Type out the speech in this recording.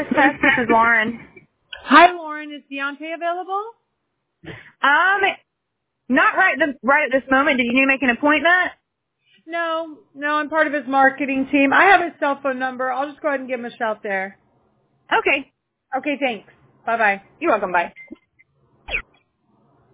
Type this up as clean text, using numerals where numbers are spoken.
Yes, this is Lauren. Hi, Lauren. Is Deontay available? Not right at this moment. Did you need to make an appointment? No, I'm part of his marketing team. I have his cell phone number. I'll just go ahead and give him a shout there. Okay. Okay, thanks. Bye-bye. You're welcome. Bye.